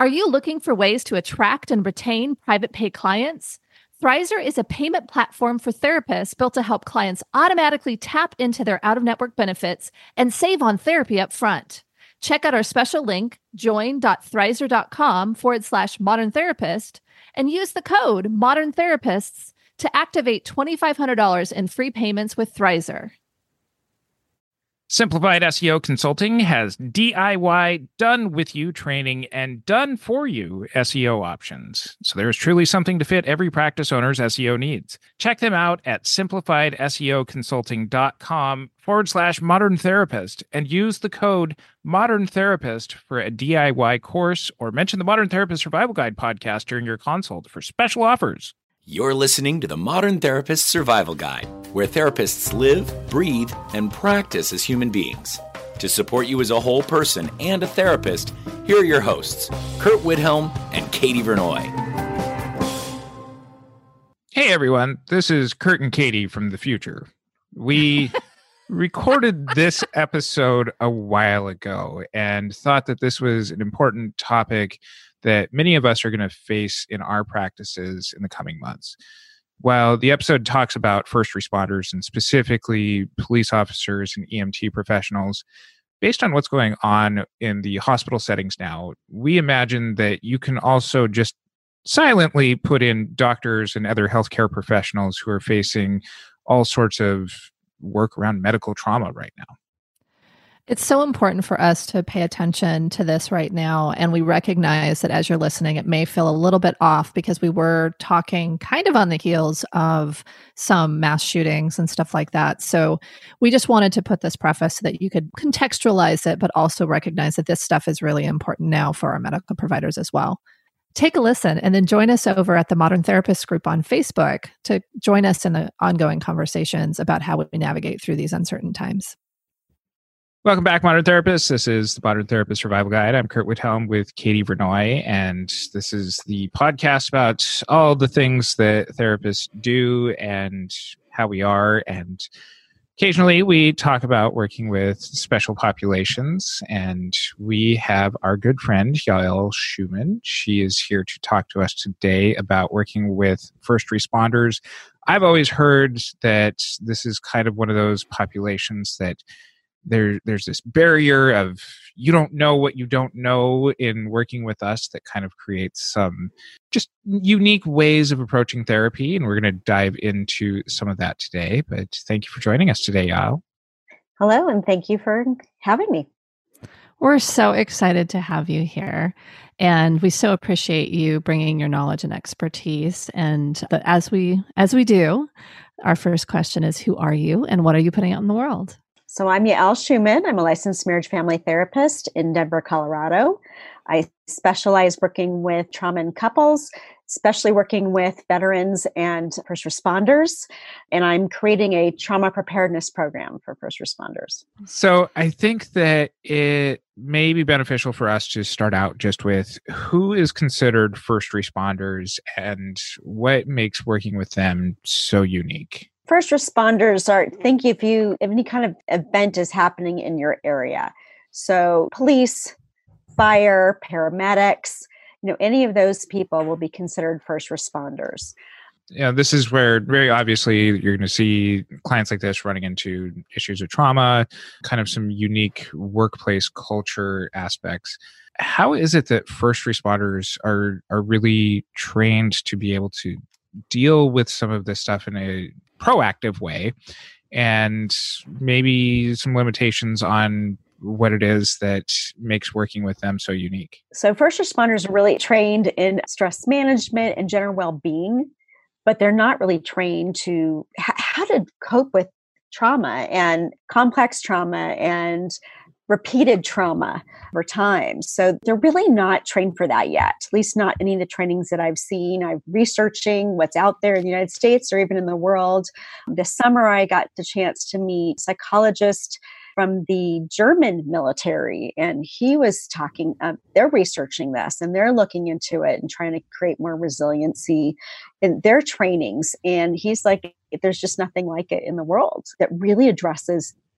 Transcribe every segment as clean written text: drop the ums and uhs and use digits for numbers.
Are you looking for ways to attract and retain private pay clients? Thrizer is a payment platform for therapists built to help clients automatically tap into their out-of-network benefits and save on therapy up front. Check out our special link, join.thrizer.com/modern therapist, and use the code Modern Therapists to activate $2,500 in free payments with Thrizer. Simplified SEO Consulting has DIY done-with-you training and done-for-you SEO options. So there is truly something to fit every practice owner's SEO needs. Check them out at simplifiedseoconsulting.com/modern therapist and use the code Modern Therapist for a DIY course, or mention the Modern Therapist Survival Guide podcast during your consult for special offers. You're listening to the Modern Therapist Survival Guide, where therapists live, breathe, and practice as human beings. To support you as a whole person and a therapist, here are your hosts, Kurt Widhelm and Katie Vernoy. Hey everyone, this is Kurt and Katie from the future. We recorded this episode a while ago and thought that this was an important topic that many of us are going to face in our practices in the coming months. While the episode talks about first responders and specifically police officers and EMT professionals, based on what's going on in the hospital settings now, we imagine that you can also just silently put in doctors and other healthcare professionals who are facing all sorts of work around medical trauma right now. It's so important for us to pay attention to this right now. And we recognize that as you're listening, it may feel a little bit off because we were talking kind of on the heels of some mass shootings and stuff like that. So we just wanted to put this preface so that you could contextualize it, but also recognize that this stuff is really important now for our medical providers as well. Take a listen and then join us over at the Modern Therapist group on Facebook to join us in the ongoing conversations about how we navigate through these uncertain times. Welcome back, Modern Therapists. This is the Modern Therapist Survival Guide. I'm Kurt Widhelm with Katie Vernoy, and this is the podcast about all the things that therapists do and how we are. And occasionally we talk about working with special populations, and we have our good friend, Yael Schumann. She is here to talk to us today about working with first responders. I've always heard that this is kind of one of those populations that there's this barrier of you don't know what you don't know in working with us that kind of creates some just unique ways of approaching therapy. And we're going to dive into some of that today. But thank you for joining us today, Yael. Hello, and thank you for having me. We're so excited to have you here. And we so appreciate you bringing your knowledge and expertise. And as we do, our first question is, who are you and what are you putting out in the world? So I'm Yael Schumann. I'm a licensed marriage family therapist in Denver, Colorado. I specialize working with trauma in couples, especially working with veterans and first responders. And I'm creating a trauma preparedness program for first responders. So I think that it may be beneficial for us to start out just with who is considered first responders and what makes working with them so unique. First responders think if any kind of event is happening in your area. So police, fire, paramedics, any of those people will be considered first responders. Yeah, this is where very obviously you're going to see clients like this running into issues of trauma, kind of some unique workplace culture aspects. How is it that first responders are really trained to be able to deal with some of this stuff in a proactive way, and maybe some limitations on what it is that makes working with them so unique? So first responders are really trained in stress management and general well-being, but they're not really trained to how to cope with trauma and complex trauma and repeated trauma over time. So they're really not trained for that yet, at least not any of the trainings that I've seen. I'm researching what's out there in the United States or even in the world. This summer, I got the chance to meet a psychologist from the German military, and he was talking, they're researching this and they're looking into it and trying to create more resiliency in their trainings. And he's like, there's just nothing like it in the world that really addresses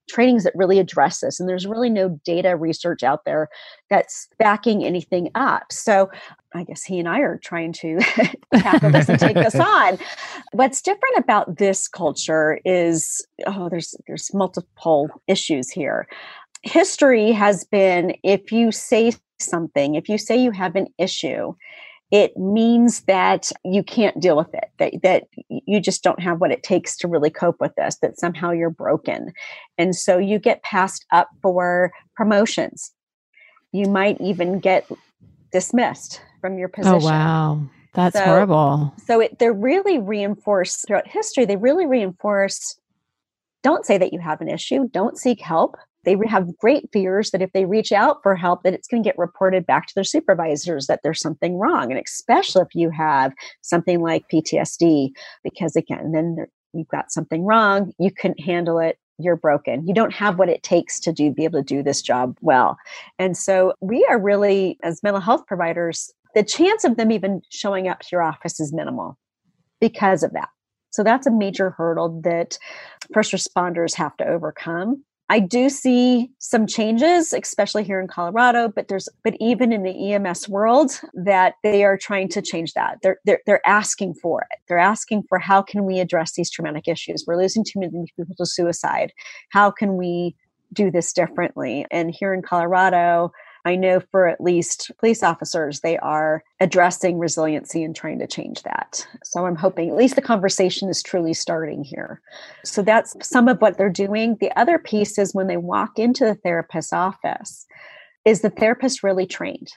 trainings that really address this. And there's really no data research out there that's backing anything up. So I guess he and I are trying to tackle this and take this on. What's different about this culture is, there's multiple issues here. History has been, if you say something, if you say you have an issue, it means that you can't deal with it, that you just don't have what it takes to really cope with this, that somehow you're broken. And so you get passed up for promotions. You might even get dismissed from your position. Oh, wow. That's horrible. So they're really reinforced throughout history. They really reinforce, don't say that you have an issue. Don't seek help. They have great fears that if they reach out for help, that it's going to get reported back to their supervisors that there's something wrong. And especially if you have something like PTSD, because again, then you've got something wrong. You couldn't handle it. You're broken. You don't have what it takes to be able to do this job well. And so we are really, as mental health providers, the chance of them even showing up to your office is minimal because of that. So that's a major hurdle that first responders have to overcome. I do see some changes, especially here in Colorado, but even in the EMS world, that they are trying to change that. They're asking for it. They're asking for, how can we address these traumatic issues? We're losing too many people to suicide. How can we do this differently? And here in Colorado, I know for at least police officers, they are addressing resiliency and trying to change that. So I'm hoping at least the conversation is truly starting here. So that's some of what they're doing. The other piece is when they walk into the therapist's office, is the therapist really trained?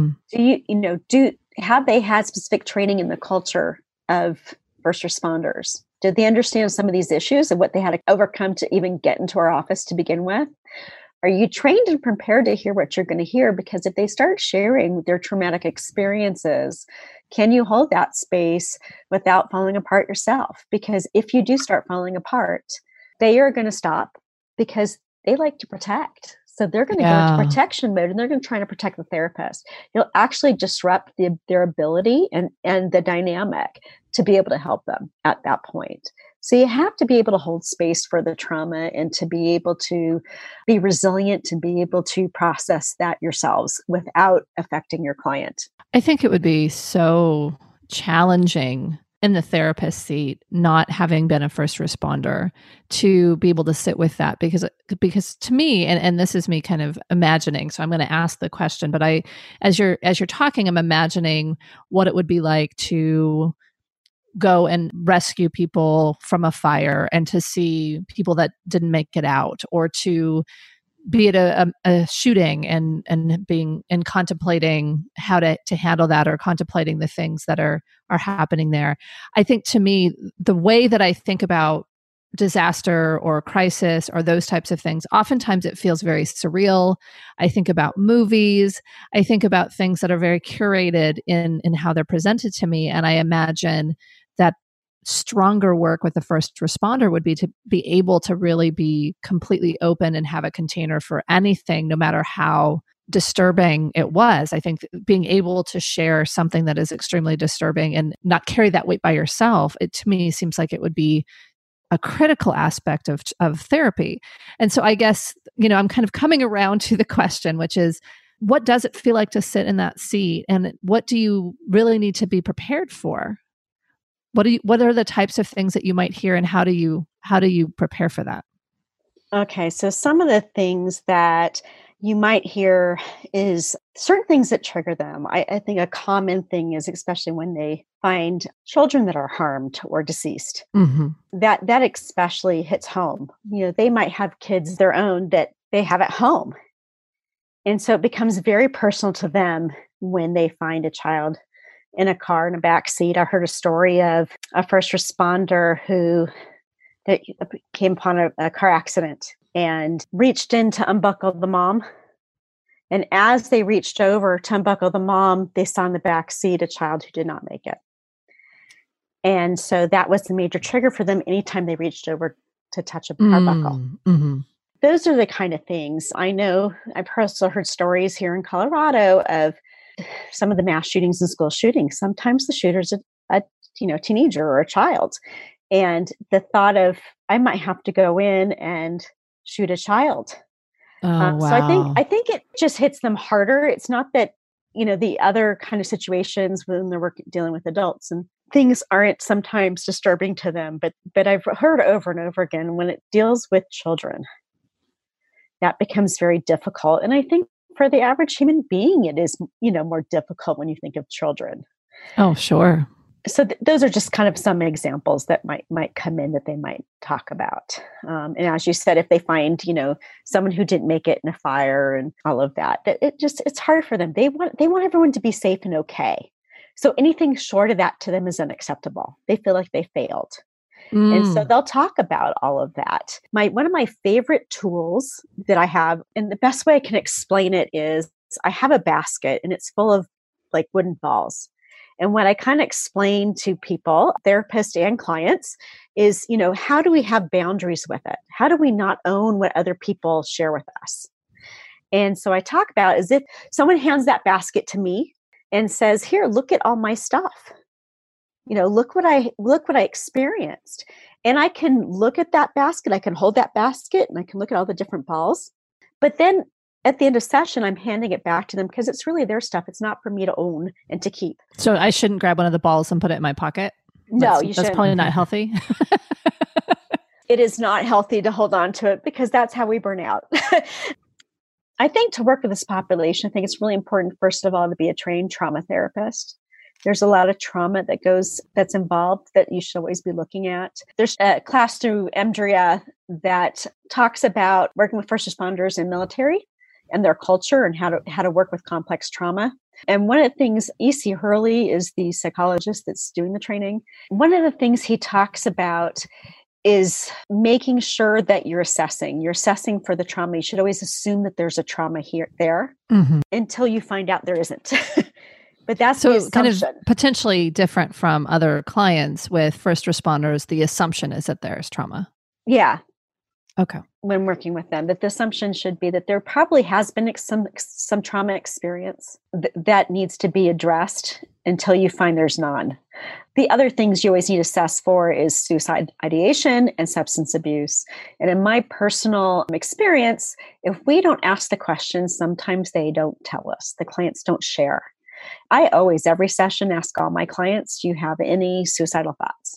Mm-hmm. Have they had specific training in the culture of first responders? Did they understand some of these issues and what they had to overcome to even get into our office to begin with? Are you trained and prepared to hear what you're going to hear? Because if they start sharing their traumatic experiences, can you hold that space without falling apart yourself? Because if you do start falling apart, they are going to stop because they like to protect. So they're going to go into protection mode and they're going to try to protect the therapist. You'll actually disrupt their ability and the dynamic to be able to help them at that point. So you have to be able to hold space for the trauma and to be able to be resilient, to be able to process that yourselves without affecting your client. I think it would be so challenging in the therapist seat, not having been a first responder, to be able to sit with that, because to me, and this is me kind of imagining, so I'm going to ask the question, but as you're talking, I'm imagining what it would be like to go and rescue people from a fire and to see people that didn't make it out, or to be at a shooting and being and contemplating how to handle that, or contemplating the things that are happening there. I think, to me, the way that I think about disaster or crisis or those types of things, oftentimes it feels very surreal. I think about movies. I think about things that are very curated in how they're presented to me. And I imagine that stronger work with the first responder would be to be able to really be completely open and have a container for anything, no matter how disturbing it was. I think being able to share something that is extremely disturbing and not carry that weight by yourself, it to me seems like it would be a critical aspect of therapy. And so I guess, I'm kind of coming around to the question, which is, what does it feel like to sit in that seat? And what do you really need to be prepared for? What are the types of things that you might hear, and how do you prepare for that? Okay, so some of the things that you might hear is certain things that trigger them. I think a common thing is, especially when they find children that are harmed or deceased, mm-hmm. that especially hits home. They might have kids their own that they have at home. And so it becomes very personal to them when they find a child in a car in a back seat. I heard a story of a first responder who came upon a car accident and reached in to unbuckle the mom. And as they reached over to unbuckle the mom, they saw in the back seat a child who did not make it. And so that was the major trigger for them anytime they reached over to touch a car buckle. Mm-hmm. Those are the kind of things. I know I've also heard stories here in Colorado of some of the mass shootings and school shootings. Sometimes the shooter's a teenager or a child. And the thought of, I might have to go in and shoot a child. Oh, wow. So I think it just hits them harder. It's not that, the other kind of situations when they're dealing with adults and things aren't sometimes disturbing to them, but I've heard over and over again, when it deals with children, that becomes very difficult. And I think for the average human being, it is, more difficult when you think of children. Oh, sure. So those are just kind of some examples that might come in that they might talk about. And as you said, if they find, someone who didn't make it in a fire and all of that, it's hard for them. They want everyone to be safe and okay. So anything short of that to them is unacceptable. They feel like they failed. And so they'll talk about all of that. One of my favorite tools that I have, and the best way I can explain it is I have a basket and it's full of like wooden balls. And what I kind of explain to people, therapists and clients, is, how do we have boundaries with it? How do we not own what other people share with us? And so I talk about as if someone hands that basket to me and says, here, look at all my stuff. Look what I experienced. And I can look at that basket, I can hold that basket, and I can look at all the different balls. But then at the end of session, I'm handing it back to them because it's really their stuff. It's not for me to own and to keep. So I shouldn't grab one of the balls and put it in my pocket? No, you shouldn't. That's probably not healthy. It is not healthy to hold on to it because that's how we burn out. I think to work with this population, I think it's really important, first of all, to be a trained trauma therapist. There's a lot of trauma that's involved that you should always be looking at. There's a class through EMDRIA that talks about working with first responders and military and their culture and how to work with complex trauma. And one of the things, E.C. Hurley is the psychologist that's doing the training. One of the things he talks about is making sure that you're assessing for the trauma. You should always assume that there's a trauma there until you find out there isn't. But that's the assumption. Kind of potentially different from other clients with first responders. The assumption is that there's trauma. Yeah. Okay. When working with them, that the assumption should be that there probably has been some trauma experience that needs to be addressed until you find there's none. The other things you always need to assess for is suicide ideation and substance abuse. And in my personal experience, if we don't ask the questions, sometimes they don't tell us. The clients don't share. I always, every session, ask all my clients, do you have any suicidal thoughts?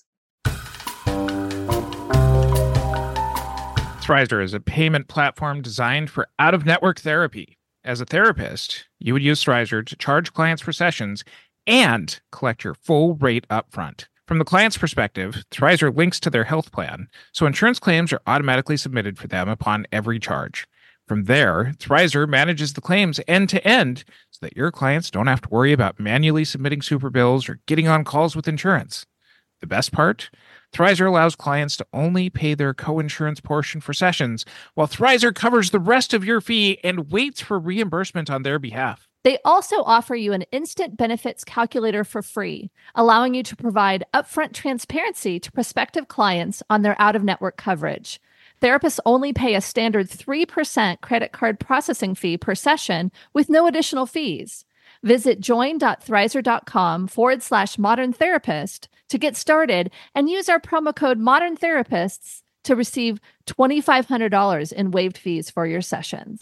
Thrizer is a payment platform designed for out-of-network therapy. As a therapist, you would use Thrizer to charge clients for sessions and collect your full rate upfront. From the client's perspective, Thrizer links to their health plan, so insurance claims are automatically submitted for them upon every charge. From there, Thrizer manages the claims end-to-end so that your clients don't have to worry about manually submitting super bills or getting on calls with insurance. The best part? Thrizer allows clients to only pay their co-insurance portion for sessions, while Thrizer covers the rest of your fee and waits for reimbursement on their behalf. They also offer you an instant benefits calculator for free, allowing you to provide upfront transparency to prospective clients on their out-of-network coverage. Therapists only pay a standard 3% credit card processing fee per session with no additional fees. Visit join.thrizer.com/modern therapist to get started and use our promo code Modern Therapists to receive $2,500 in waived fees for your sessions.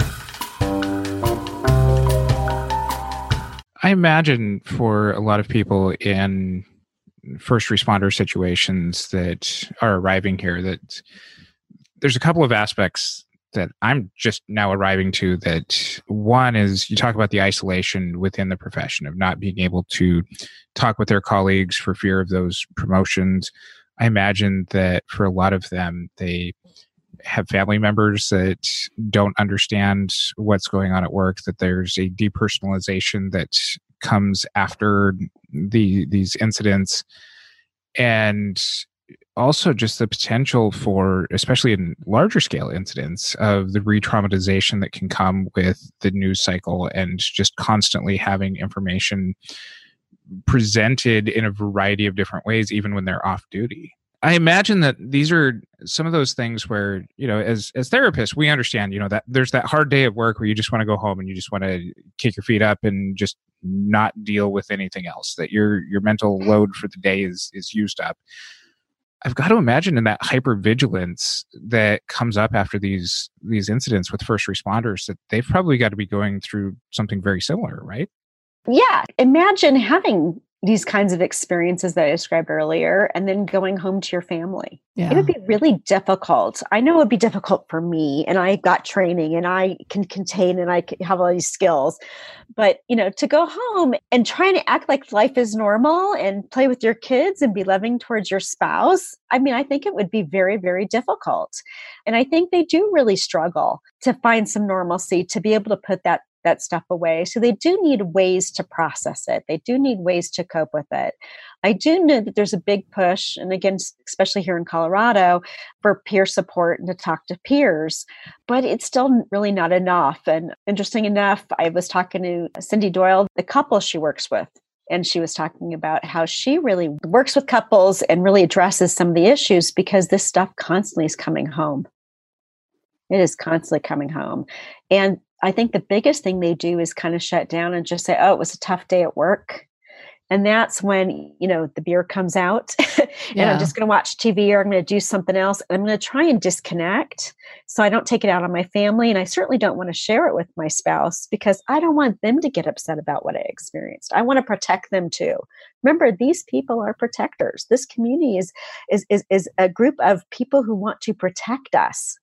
I imagine for a lot of people in first responder situations that are arriving here that there's a couple of aspects that I'm just now arriving to. That one is, you talk about the isolation within the profession of not being able to talk with their colleagues for fear of those promotions. I imagine that for a lot of them, they have family members that don't understand what's going on at work, that there's a depersonalization that comes after these incidents. And also just the potential for, especially in larger scale incidents, of the re-traumatization that can come with the news cycle and just constantly having information presented in a variety of different ways, even when they're off duty. I imagine that these are some of those things where, as therapists, we understand, that there's that hard day of work where you just want to go home and you just want to kick your feet up and just not deal with anything else, that your mental load for the day is used up. I've got to imagine in that hypervigilance that comes up after these incidents with first responders that they've probably got to be going through something very similar, right? Yeah. Imagine having these kinds of experiences that I described earlier and then going home to your family. Yeah. It would be really difficult. I know it would be difficult for me, and I got training and I can contain and I have all these skills. But, to go home and trying to act like life is normal and play with your kids and be loving towards your spouse, I think it would be very, very difficult. And I think they do really struggle to find some normalcy, to be able to put that stuff away. So they do need ways to process it. They do need ways to cope with it. I do know that there's a big push, and again, especially here in Colorado, for peer support and to talk to peers, but it's still really not enough. And interesting enough, I was talking to Cindy Doyle, the couple she works with, and she was talking about how she really works with couples and really addresses some of the issues because this stuff constantly is coming home. It is constantly coming home. And I think the biggest thing they do is kind of shut down and just say, oh, it was a tough day at work. And that's when, the beer comes out and I'm just going to watch TV or I'm going to do something else. And I'm going to try and disconnect so I don't take it out on my family. And I certainly don't want to share it with my spouse because I don't want them to get upset about what I experienced. I want to protect them too. Remember, these people are protectors. This community is a group of people who want to protect us.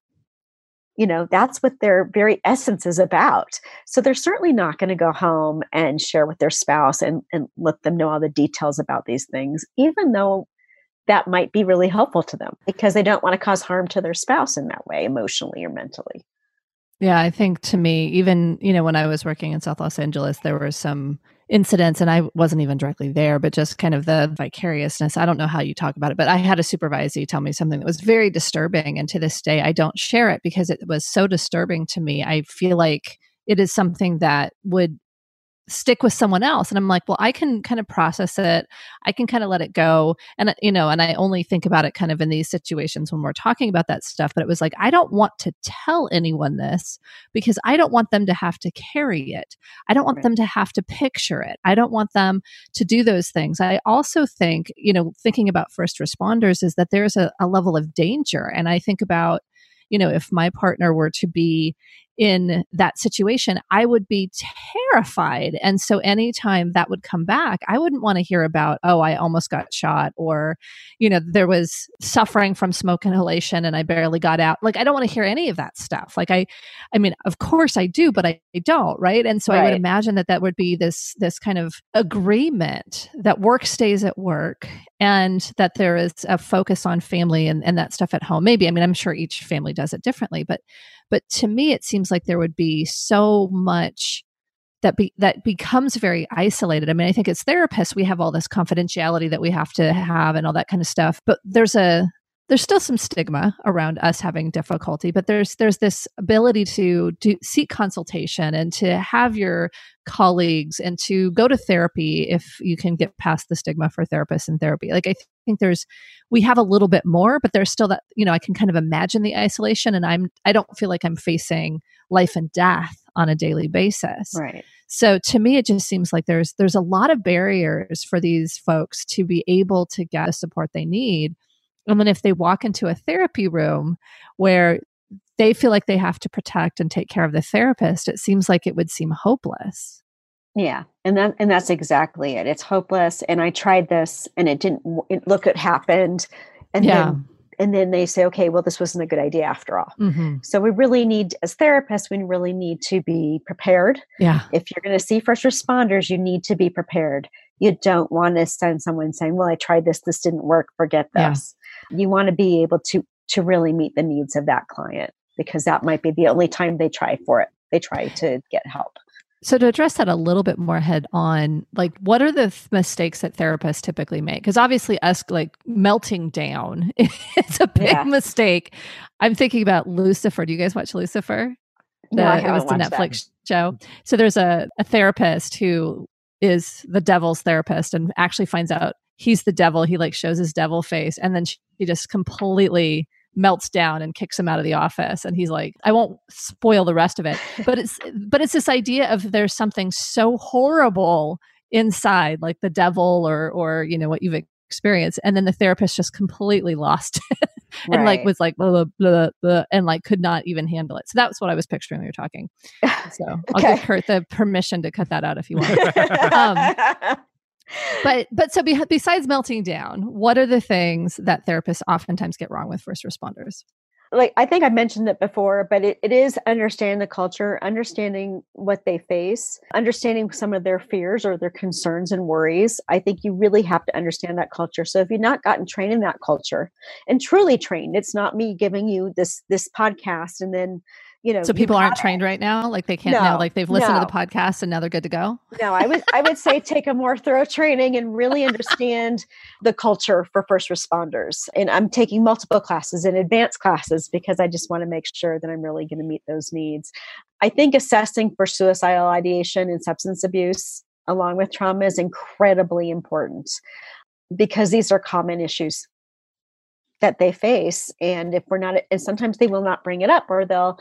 That's what their very essence is about. So they're certainly not going to go home and share with their spouse and let them know all the details about these things, even though that might be really helpful to them because they don't want to cause harm to their spouse in that way, emotionally or mentally. Yeah, I think to me, even, when I was working in South Los Angeles, there were some incidents and I wasn't even directly there, but just kind of the vicariousness. I don't know how you talk about it, but I had a supervisee tell me something that was very disturbing. And to this day, I don't share it because it was so disturbing to me. I feel like it is something that would stick with someone else. And I'm like, well, I can kind of process it. I can kind of let it go. And, and I only think about it kind of in these situations when we're talking about that stuff. But it was like, I don't want to tell anyone this because I don't want them to have to carry it. I don't want them to have to picture it. I don't want them to do those things. I also think, thinking about first responders is that there's a level of danger. And I think about, if my partner were to be in that situation, I would be terrified. And so anytime that would come back, I wouldn't want to hear about, oh, I almost got shot, or, there was suffering from smoke inhalation and I barely got out. Like, I don't want to hear any of that stuff. Like, I mean, of course I do, but I don't. Right. And so I would imagine that would be this kind of agreement that work stays at work and that there is a focus on family and that stuff at home. Maybe, I'm sure each family does it differently, but to me, it seems like there would be so much that becomes very isolated. I think as therapists, we have all this confidentiality that we have to have and all that kind of stuff. But there's still some stigma around us having difficulty. But there's this ability to seek consultation and to have your colleagues and to go to therapy if you can get past the stigma for therapists and therapy. Like, I think we have a little bit more, but there's still that, I can kind of imagine the isolation and I don't feel like I'm facing life and death on a daily basis. Right. So to me, it just seems like there's a lot of barriers for these folks to be able to get the support they need. And then if they walk into a therapy room where they feel like they have to protect and take care of the therapist, it seems like it would seem hopeless. Yeah. And that's exactly it. It's hopeless. And I tried this and look, it happened. And then they say, okay, well, this wasn't a good idea after all. Mm-hmm. So we really need, as therapists, we really need to be prepared. Yeah. If you're going to see first responders, you need to be prepared. You don't want to send someone saying, well, I tried this didn't work, forget this. Yeah. You want to be able to really meet the needs of that client because that might be the only time they try for it. They try to get help. So to address that a little bit more head on, like, what are the mistakes that therapists typically make? Because obviously us like melting down, it's a big mistake. I'm thinking about Lucifer. Do you guys watch Lucifer? No, I haven't it was the watched Netflix show. So there's a therapist who is the devil's therapist and actually finds out he's the devil. He like shows his devil face and then she just completely melts down and kicks him out of the office. And he's like, I won't spoil the rest of it, but it's this idea of there's something so horrible inside, like the devil or what you've experience. And then the therapist just completely lost it and Right. was like, blah, blah, blah, blah, and could not even handle it. So that was what I was picturing when you were talking. So I'll give Kurt the permission to cut that out if you want. But so besides melting down, what are the things that therapists oftentimes get wrong with first responders? I think I mentioned it before, but it is understanding the culture, understanding what they face, understanding some of their fears or their concerns and worries. I think you really have to understand that culture. So if you've not gotten trained in that culture and truly trained, it's not me giving you this podcast and then, so people aren't trained right now, they can't know, they've listened to the podcast and now they're good to go. No, I would say take a more thorough training and really understand the culture for first responders. And I'm taking multiple classes and advanced classes because I just want to make sure that I'm really going to meet those needs. I think assessing for suicidal ideation and substance abuse along with trauma is incredibly important because these are common issues that they face. And if we're not, and sometimes they will not bring it up, or they'll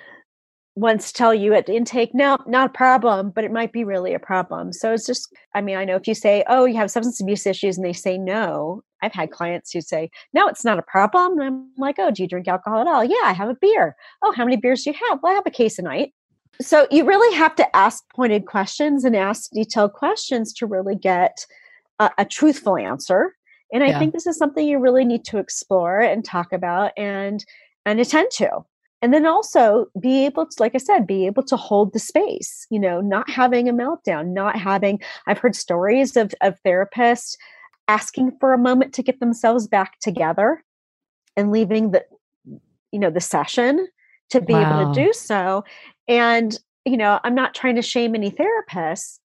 once tell you at intake, no, not a problem, but it might be really a problem. So it's just, I know if you say, oh, you have substance abuse issues, and they say no, I've had clients who say, no, it's not a problem. And I'm like, oh, do you drink alcohol at all? Yeah, I have a beer. Oh, how many beers do you have? Well, I have a case a night. So you really have to ask pointed questions and ask detailed questions to really get a truthful answer. And I think this is something you really need to explore and talk about and attend to. And then also be able to, like I said, be able to hold the space, not having a meltdown, I've heard stories of therapists asking for a moment to get themselves back together and leaving the session to be able to do so. And, I'm not trying to shame any therapists,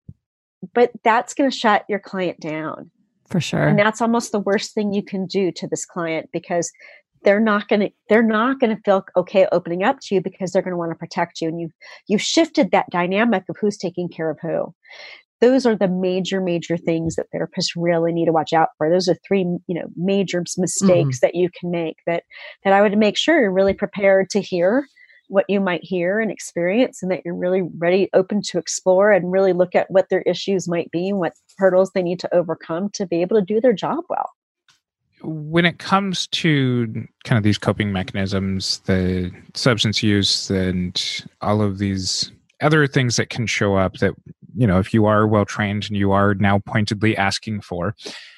but that's going to shut your client down. For sure. And that's almost the worst thing you can do to this client, because they're not going to feel okay opening up to you, because they're going to want to protect you. And you've shifted that dynamic of who's taking care of who. Those are the major things that therapists really need to watch out for. Those are three, major mistakes that you can make that I would make sure you're really prepared to hear what you might hear and experience, and that you're really ready, open to explore and really look at what their issues might be and what hurdles they need to overcome to be able to do their job well. When it comes to kind of these coping mechanisms, the substance use and all of these other things that can show up that, if you are well trained and you are now pointedly asking for,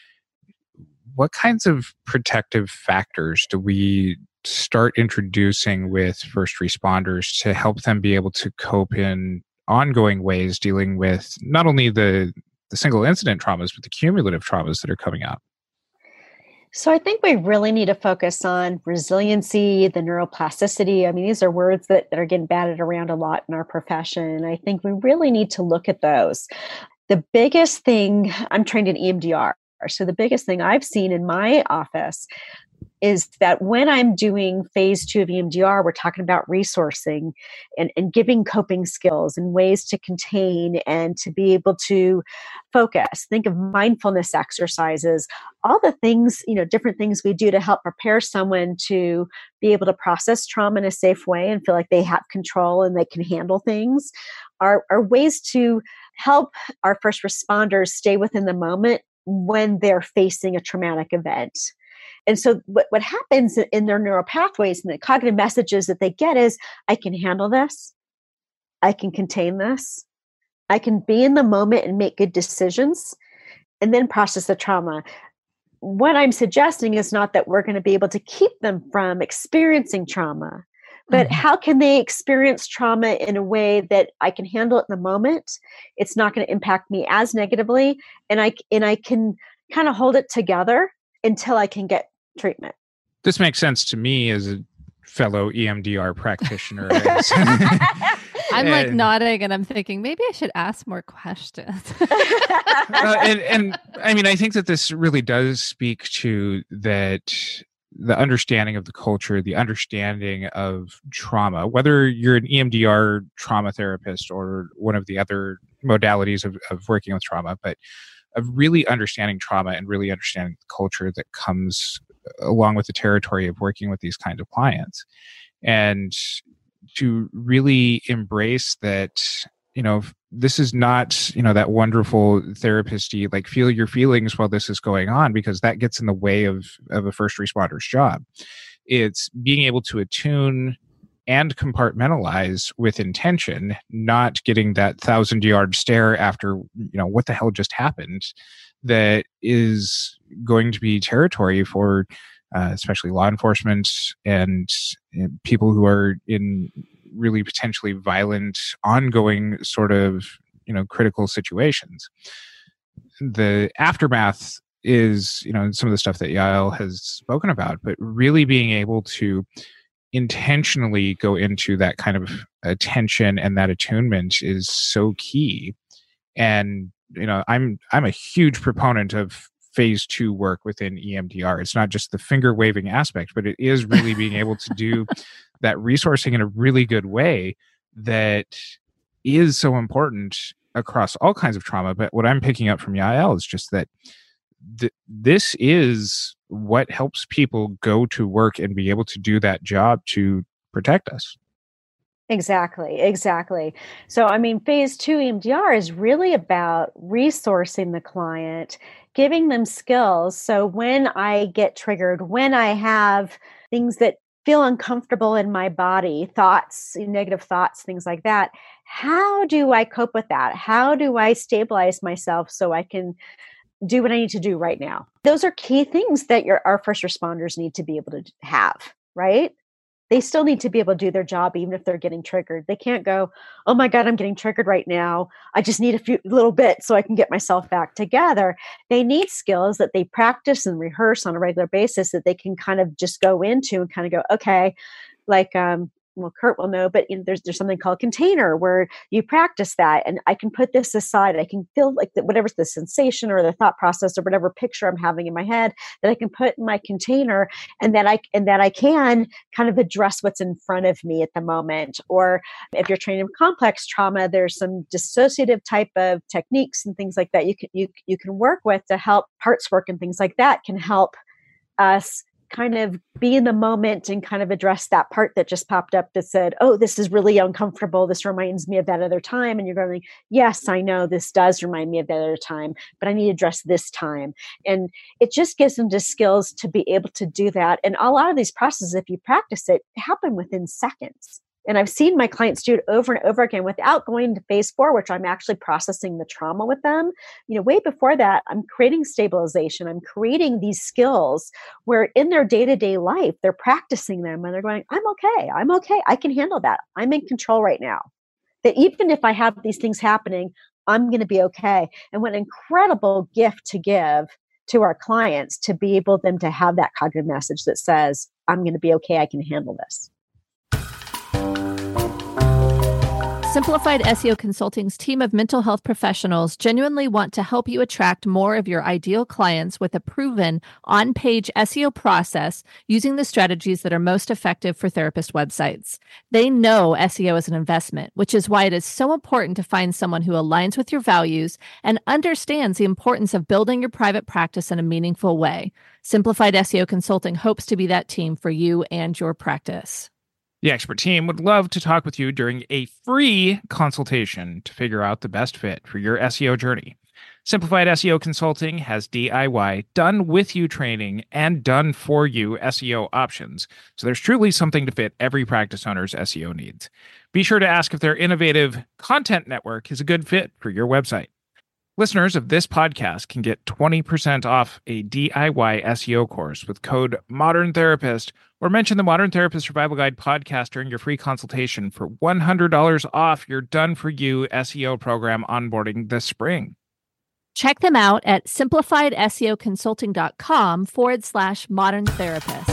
what kinds of protective factors do we start introducing with first responders to help them be able to cope in ongoing ways, dealing with not only the single incident traumas, but the cumulative traumas that are coming up? So I think we really need to focus on resiliency, the neuroplasticity. These are words that are getting batted around a lot in our profession. And I think we really need to look at those. The biggest thing, I'm trained in EMDR. So the biggest thing I've seen in my office is that when I'm doing phase 2 of EMDR, we're talking about resourcing and giving coping skills and ways to contain and to be able to focus. Think of mindfulness exercises, all the things, different things we do to help prepare someone to be able to process trauma in a safe way and feel like they have control and they can handle things are ways to help our first responders stay within the moment when they're facing a traumatic event. And so what happens in their neural pathways and the cognitive messages that they get is, I can handle this. I can contain this. I can be in the moment and make good decisions and then process the trauma. What I'm suggesting is not that we're going to be able to keep them from experiencing trauma, but how can they experience trauma in a way that I can handle it in the moment? It's not going to impact me as negatively. And I can kind of hold it together until I can get treatment. This makes sense to me as a fellow EMDR practitioner. I'm nodding and I'm thinking maybe I should ask more questions. And I think that this really does speak to that, the understanding of the culture, the understanding of trauma, whether you're an EMDR trauma therapist or one of the other modalities of working with trauma, but of really understanding trauma and really understanding the culture that comes along with the territory of working with these kinds of clients. And to really embrace that, this is not, that wonderful therapist-y, like feel your feelings while this is going on, because that gets in the way of a first responder's job. It's being able to attune and compartmentalize with intention, not getting that 1,000-yard stare after, what the hell just happened, that is going to be territory for especially law enforcement and people who are in really potentially violent, ongoing sort of, critical situations. The aftermath is, some of the stuff that Yael has spoken about, but really being able to intentionally go into that kind of attention and that attunement is so key. And, I'm a huge proponent of phase 2 work within EMDR. It's not just the finger waving aspect, but it is really being able to do that resourcing in a really good way that is so important across all kinds of trauma. But what I'm picking up from Yael is just that this is what helps people go to work and be able to do that job to protect us. Exactly. So, phase 2 EMDR is really about resourcing the client, giving them skills. So when I get triggered, when I have things that feel uncomfortable in my body, thoughts, negative thoughts, things like that, how do I cope with that? How do I stabilize myself so I can do what I need to do right now? Those are key things that our first responders need to be able to have, right? They still need to be able to do their job even if they're getting triggered. They can't go, oh my God, I'm getting triggered right now. I just need a few little bit so I can get myself back together. They need skills that they practice and rehearse on a regular basis that they can kind of just go into and kind of go, okay, like, Kurt will know, but there's something called container where you practice that, and I can put this aside. I can feel like whatever's the sensation or the thought process or whatever picture I'm having in my head that I can put in my container, and that I can kind of address what's in front of me at the moment. Or if you're trained in complex trauma, there's some dissociative type of techniques and things like that you can work with to help parts work, and things like that can help us kind of be in the moment and kind of address that part that just popped up that said, oh, this is really uncomfortable. This reminds me of that other time. And you're going, yes, I know this does remind me of that other time, but I need to address this time. And it just gives them the skills to be able to do that. And a lot of these processes, if you practice it, happen within seconds. And I've seen my clients do it over and over again without going to phase 4, which I'm actually processing the trauma with them. Way before that, I'm creating stabilization. I'm creating these skills where in their day-to-day life, they're practicing them and they're going, I'm okay. I can handle that. I'm in control right now. That even if I have these things happening, I'm going to be okay. And what an incredible gift to give to our clients to be able them to have that cognitive message that says, I'm going to be okay. I can handle this. Simplified SEO Consulting's team of mental health professionals genuinely want to help you attract more of your ideal clients with a proven on-page SEO process using the strategies that are most effective for therapist websites. They know SEO is an investment, which is why it is so important to find someone who aligns with your values and understands the importance of building your private practice in a meaningful way. Simplified SEO Consulting hopes to be that team for you and your practice. The expert team would love to talk with you during a free consultation to figure out the best fit for your SEO journey. Simplified SEO Consulting has DIY, done with you training, and done for you SEO options. So there's truly something to fit every practice owner's SEO needs. Be sure to ask if their innovative content network is a good fit for your website. Listeners of this podcast can get 20% off a DIY SEO course with code Modern Therapist, or mention the Modern Therapist Survival Guide podcast during your free consultation for $100 off your done-for-you SEO program onboarding this spring. Check them out at simplifiedseoconsulting.com/modern therapist.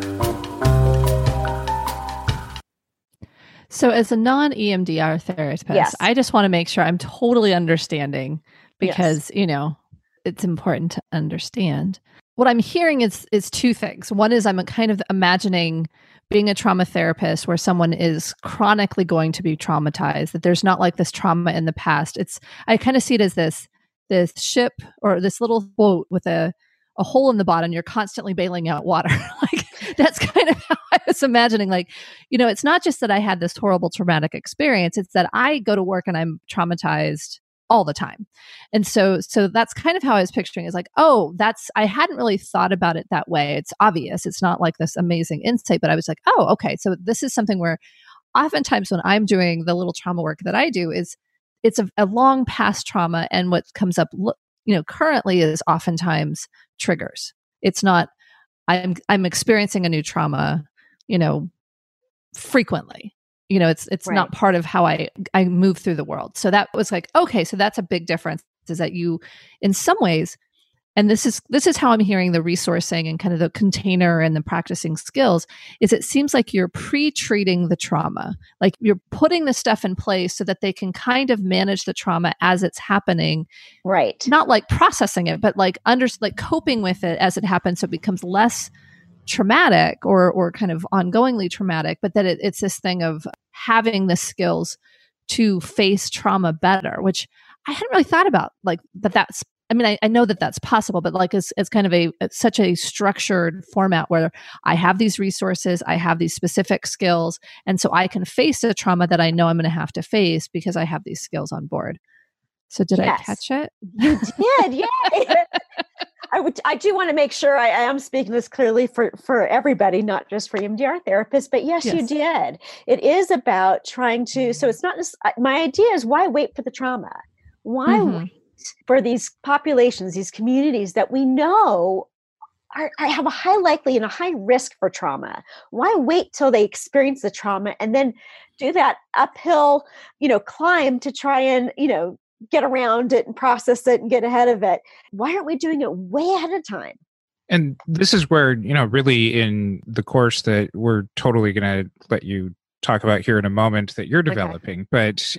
So as a non-EMDR therapist, yes. I just want to make sure I'm totally understanding because, it's important to understand. What I'm hearing is two things. One is I'm kind of imagining being a trauma therapist where someone is chronically going to be traumatized, that there's not like this trauma in the past. I kind of see it as this ship or this little boat with a hole in the bottom. You're constantly bailing out water. Like that's kind of how I was was imagining like, it's not just that I had this horrible traumatic experience. It's that I go to work and I'm traumatized all the time. And so that's kind of how I was picturing is like, I hadn't really thought about it that way. It's obvious. It's not like this amazing insight, but I was like, oh, okay. So this is something where oftentimes when I'm doing the little trauma work that I do is it's a long past trauma. And what comes up, currently is oftentimes triggers. It's not, I'm experiencing a new trauma, frequently. It's Right. not part of how I move through the world. So that was like, okay, so that's a big difference is that you, in some ways, and this is how I'm hearing the resourcing and kind of the container and the practicing skills, is it seems like you're pre-treating the trauma. Like you're putting the stuff in place so that they can kind of manage the trauma as it's happening. Right. Not like processing it, but like coping with it as it happens so it becomes less traumatic or kind of ongoingly traumatic, but that it's this thing of having the skills to face trauma better, which I hadn't really thought about. Like, but that's, I mean, I know that that's possible, but like it's kind of such a structured format where I have these resources, I have these specific skills, and so I can face the trauma that I know I'm going to have to face because I have these skills on board. So did I catch it? You did, yeah. I do want to make sure I am speaking this clearly for everybody, not just for EMDR therapists, but yes, you did. It is about trying to, so it's not just, my idea is why wait for the trauma? Why wait for these populations, these communities that we know have a high likely and a high risk for trauma? Why wait till they experience the trauma and then do that uphill, climb to try and, get around it and process it and get ahead of it? Why aren't we doing it way ahead of time? And this is where, really in the course that we're totally going to let you talk about here in a moment that you're developing, but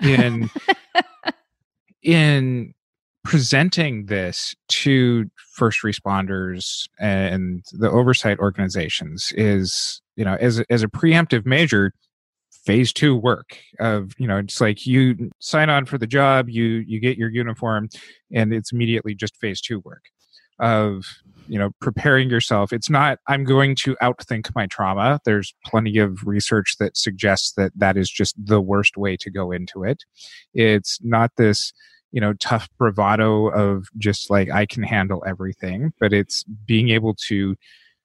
in presenting this to first responders and the oversight organizations is, as a preemptive measure, phase 2 work of, it's like you sign on for the job, you get your uniform, and it's immediately just phase 2 work of, preparing yourself. It's not, I'm going to outthink my trauma. There's plenty of research that suggests that is just the worst way to go into it. It's not this, tough bravado of just like, I can handle everything, but it's being able to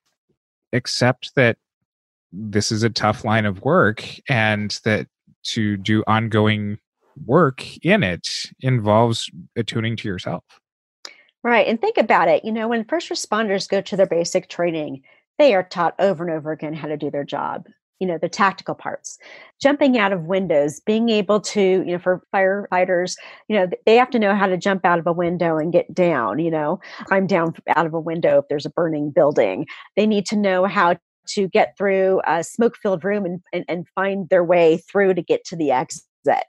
accept that this is a tough line of work and that to do ongoing work in it involves attuning to yourself. Right. And think about it. When first responders go to their basic training, they are taught over and over again how to do their job. The tactical parts, jumping out of windows, being able to, for firefighters, they have to know how to jump out of a window and get down, climb down out of a window if there's a burning building. They need to know how to get through a smoke-filled room and find their way through to get to the exit.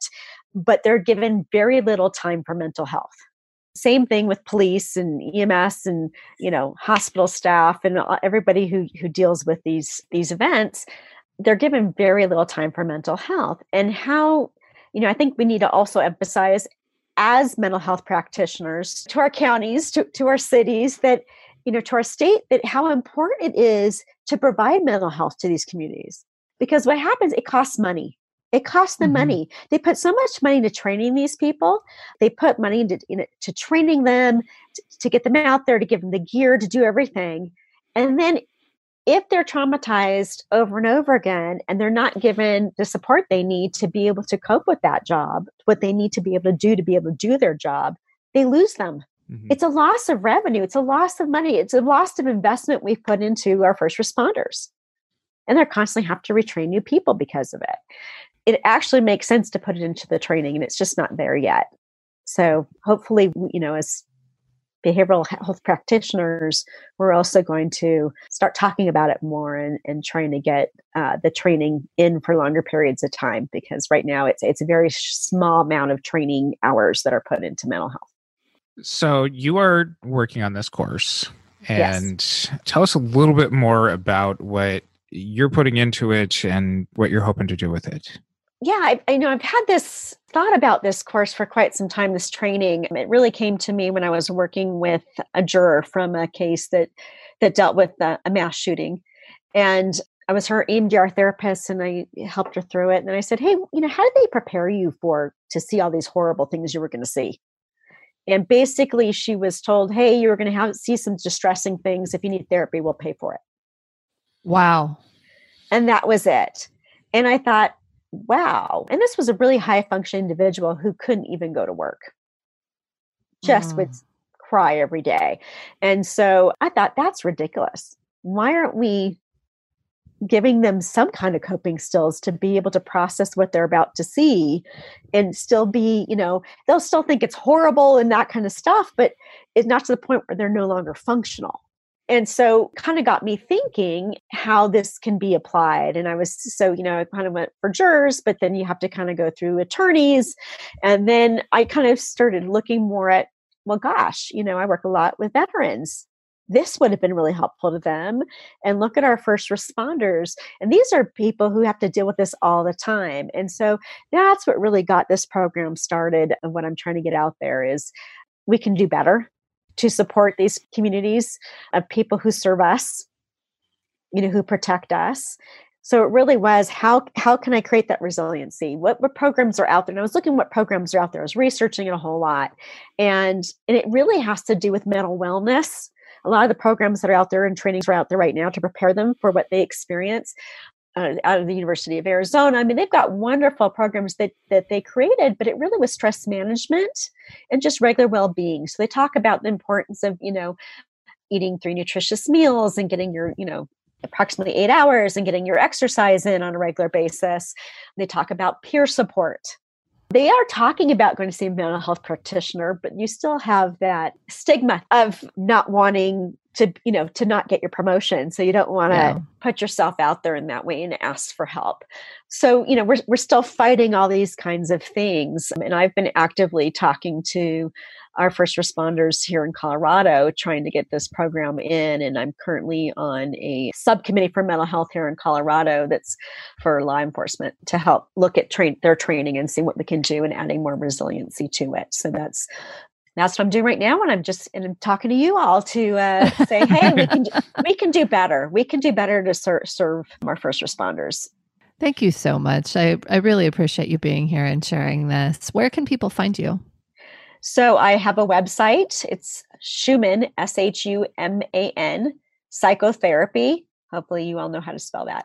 But they're given very little time for mental health. Same thing with police and EMS and, hospital staff and everybody who deals with these events. They're given very little time for mental health. And how, I think we need to also emphasize as mental health practitioners to our counties, to our cities, that, to our state, that how important it is to provide mental health to these communities. Because what happens, it costs money. It costs them money. They put so much money into training these people. They put money into training them, to get them out there, to give them the gear, to do everything. And then if they're traumatized over and over again, and they're not given the support they need to be able to cope with that job, what they need to be able to do their job, they lose them. It's a loss of revenue. It's a loss of money. It's a loss of investment we've put into our first responders. And they're constantly have to retrain new people because of it. It actually makes sense to put it into the training, and it's just not there yet. So hopefully, as behavioral health practitioners, we're also going to start talking about it more and trying to get the training in for longer periods of time, because right now it's a very small amount of training hours that are put into mental health. So you are working on this course, and tell us a little bit more about what you're putting into it and what you're hoping to do with it. Yeah, I've had this thought about this course for quite some time, this training. It really came to me when I was working with a juror from a case that dealt with a mass shooting. And I was her EMDR therapist and I helped her through it. And then I said, hey, how did they prepare you to see all these horrible things you were going to see? And basically she was told, hey, you're going to see some distressing things. If you need therapy, we'll pay for it. Wow. And that was it. And I thought, wow. And this was a really high functioning individual who couldn't even go to work. Just would cry every day. And so I thought, that's ridiculous. Why aren't we giving them some kind of coping skills to be able to process what they're about to see and still be, they'll still think it's horrible and that kind of stuff, but it's not to the point where they're no longer functional. And so kind of got me thinking how this can be applied. And I kind of went for jurors, but then you have to kind of go through attorneys. And then I kind of started looking more at, well, gosh, I work a lot with veterans. This would have been really helpful to them. And look at our first responders. And these are people who have to deal with this all the time. And so that's what really got this program started. And what I'm trying to get out there is we can do better to support these communities of people who serve us, who protect us. So it really was, how can I create that resiliency? What programs are out there? And I was looking what programs are out there. I was researching it a whole lot. And it really has to do with mental wellness. A lot of the programs that are out there and trainings are out there right now to prepare them for what they experience out of the University of Arizona. I mean, they've got wonderful programs that they created, but it really was stress management and just regular well-being. So they talk about the importance of, eating 3 nutritious meals and getting your, approximately 8 hours and getting your exercise in on a regular basis. They talk about peer support. They are talking about going to see a mental health practitioner, but you still have that stigma of not wanting to not get your promotion. So you don't want to put yourself out there in that way and ask for help. So, we're still fighting all these kinds of things. And I've been actively talking to our first responders here in Colorado, trying to get this program in. And I'm currently on a subcommittee for mental health here in Colorado that's for law enforcement to help look at their training and see what we can do and adding more resiliency to it. So that's what I'm doing right now. And I'm talking to you all to say, hey, we can do better. We can do better to serve our first responders. Thank you so much. I really appreciate you being here and sharing this. Where can people find you? So I have a website. It's Schumann, SHUMAN, psychotherapy. Hopefully you all know how to spell that.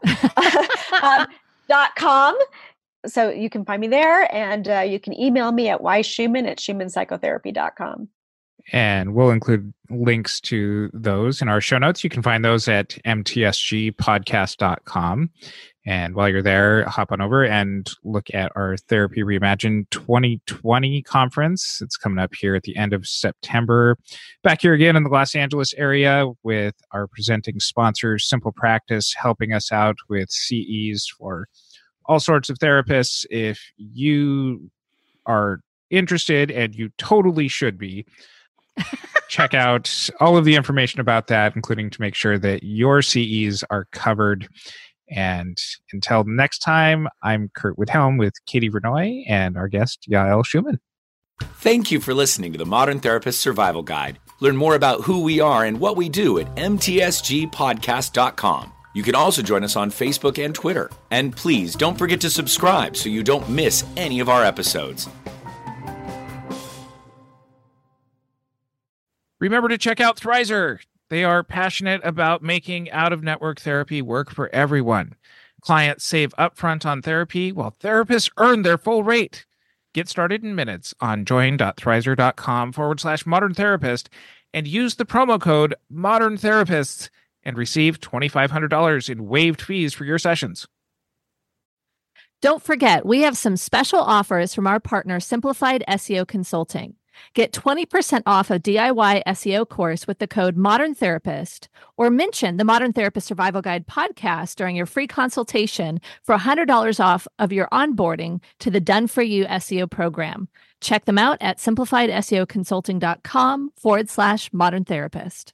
.com. So you can find me there, and you can email me at yschumann@schumannpsychotherapy.com. And we'll include links to those in our show notes. You can find those at mtsgpodcast.com. And while you're there, hop on over and look at our Therapy Reimagined 2020 conference. It's coming up here at the end of September. Back here again in the Los Angeles area with our presenting sponsors, Simple Practice, helping us out with CEs for all sorts of therapists. If you are interested, and you totally should be, check out all of the information about that, including to make sure that your CEs are covered. And until next time, I'm Kurt Whithelm with Katie Vernoy and our guest, Yael Schumann. Thank you for listening to the Modern Therapist Survival Guide. Learn more about who we are and what we do at mtsgpodcast.com. You can also join us on Facebook and Twitter. And please don't forget to subscribe so you don't miss any of our episodes. Remember to check out Thrizer. They are passionate about making out-of-network therapy work for everyone. Clients save upfront on therapy while therapists earn their full rate. Get started in minutes on join.thrizer.com/modern therapist and use the promo code Modern Therapists and receive $2,500 in waived fees for your sessions. Don't forget, we have some special offers from our partner, Simplified SEO Consulting. Get 20% off a DIY SEO course with the code Modern Therapist, or mention the Modern Therapist Survival Guide podcast during your free consultation for $100 off of your onboarding to the Done For You SEO program. Check them out at simplifiedseoconsulting.com/modern therapist.